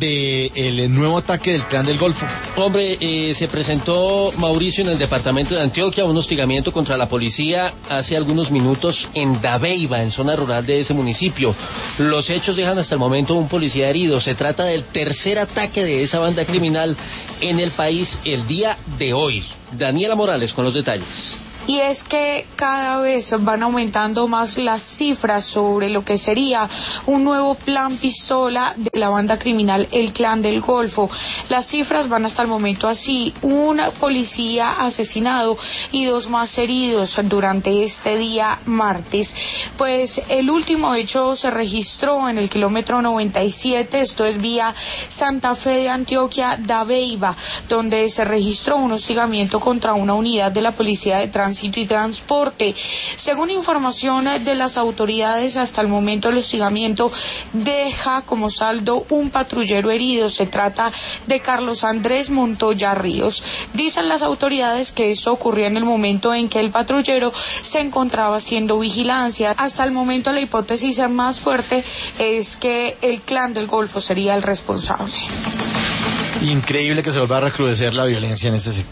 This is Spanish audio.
del nuevo ataque del Clan del Golfo? Hombre, se presentó, Mauricio, en el departamento de Antioquia un hostigamiento contra la policía hace algunos minutos en Dabeiba, en zona rural de ese municipio. Los hechos dejan hasta el momento un policía herido. Se trata del tercer ataque de esa banda criminal en el país el día de hoy. Daniela Morales con los detalles. Y es que cada vez van aumentando más las cifras sobre lo que sería un nuevo plan pistola de la banda criminal El Clan del Golfo. Las cifras van hasta el momento así: un policía asesinado y 2 más heridos durante este día martes. Pues el último hecho se registró en el kilómetro 97, esto es vía Santa Fe de Antioquia, Dabeiba, donde se registró un hostigamiento contra una unidad de la Policía de Tránsito y Transporte. Según información de las autoridades, hasta el momento el hostigamiento deja como saldo un patrullero herido. Se trata de Carlos Andrés Montoya Ríos. Dicen las autoridades que esto ocurrió en el momento en que el patrullero se encontraba haciendo vigilancia. Hasta el momento la hipótesis más fuerte es que el Clan del Golfo sería el responsable. Increíble que se vuelva a recrudecer la violencia en este sector.